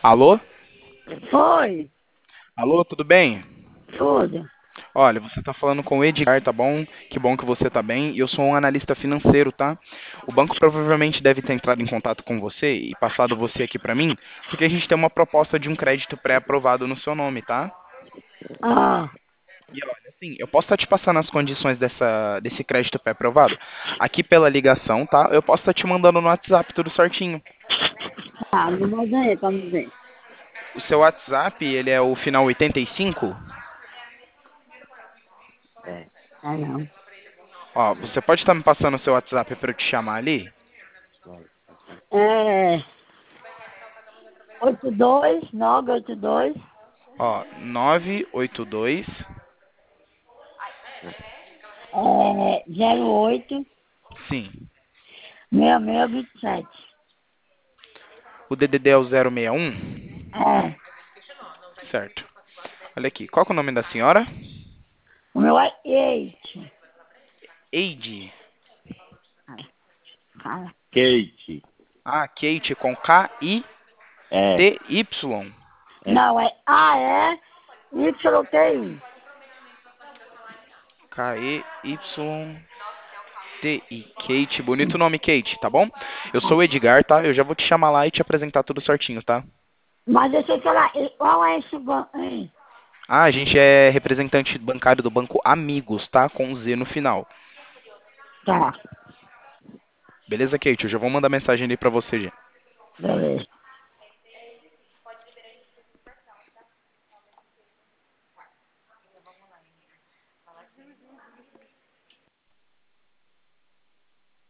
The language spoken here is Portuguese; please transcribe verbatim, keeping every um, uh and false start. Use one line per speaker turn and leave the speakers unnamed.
Alô?
Foi,
Alô, tudo bem?
tudo.
Olha, você está falando com o Edgar, tá bom? Que bom que você tá bem. E eu sou um analista financeiro, tá? O banco provavelmente deve ter entrado em contato com você e passado você aqui para mim, porque a gente tem uma proposta de um crédito pré-aprovado no seu nome, tá?
Ah,
E olha, assim, eu posso estar te passando as condições dessa, desse crédito pré-aprovado aqui pela ligação, tá? Eu posso estar te mandando no WhatsApp tudo certinho.
tá, não manda aí pra me ver.
O seu WhatsApp, ele é o final oitenta e cinco?
É. Ah, não.
Ó, você pode estar me passando o seu WhatsApp para eu te chamar ali?
É, oito dois, nove oito dois,
Ó, nove oito dois.
é, zero oito,
Sim.
seis seis vinte e sete.
O D D D é o zero seis um?
É,
Certo. Olha aqui. Qual que é o nome da senhora?
o meu é oito.
Eide.
Fala.
Kate.
Ah, Kate com K I
É,
T Y.
é.
Não, é A E Y T I.
K E Y T I. Kate. Bonito nome, Kate, tá bom? Eu sou o Edgar, tá? Eu já vou te chamar lá e te apresentar tudo certinho, tá?
Mas deixa eu falar, e qual é esse banco aí?
Ah, a gente é representante bancário do Banco Amigos, tá? Com Z no final.
Tá,
Beleza, Kate? Eu já vou mandar mensagem ali pra você, gente.
beleza.